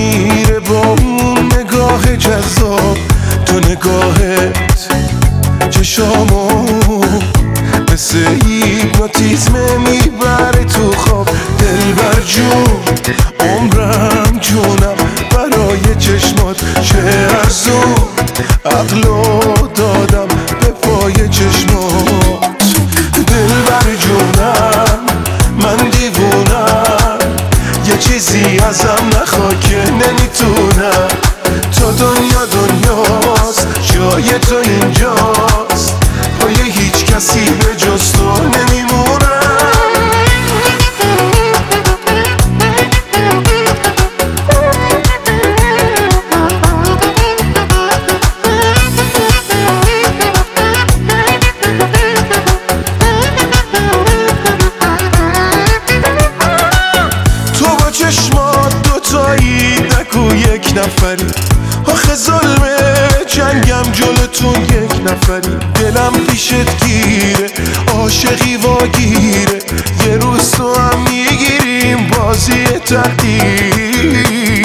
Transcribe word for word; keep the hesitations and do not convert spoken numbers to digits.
میره با اون نگاه جذاب. تو نگاهت چشامو مثل هیپنوتیزم میبره تو خواب. دلبر جون عمرم جونم برای چشمات، چه ارزون عقلو دادم به پای چشمات. دلبر جونم من دیوونم، یه چیزی ازم نخوا که نمیتونم. تا دنیا دنیاست جای تو اینجاست، پای هیچ کسی به جز تو نمیمونم. تو با چشمات دوتایی نگو یک نفری، آخه ظلمه جنگم جلوتون یک نفری. دلم پیشت گیره عاشقی واگیره، یه روز تو هم میگیریم بازی تقدیر.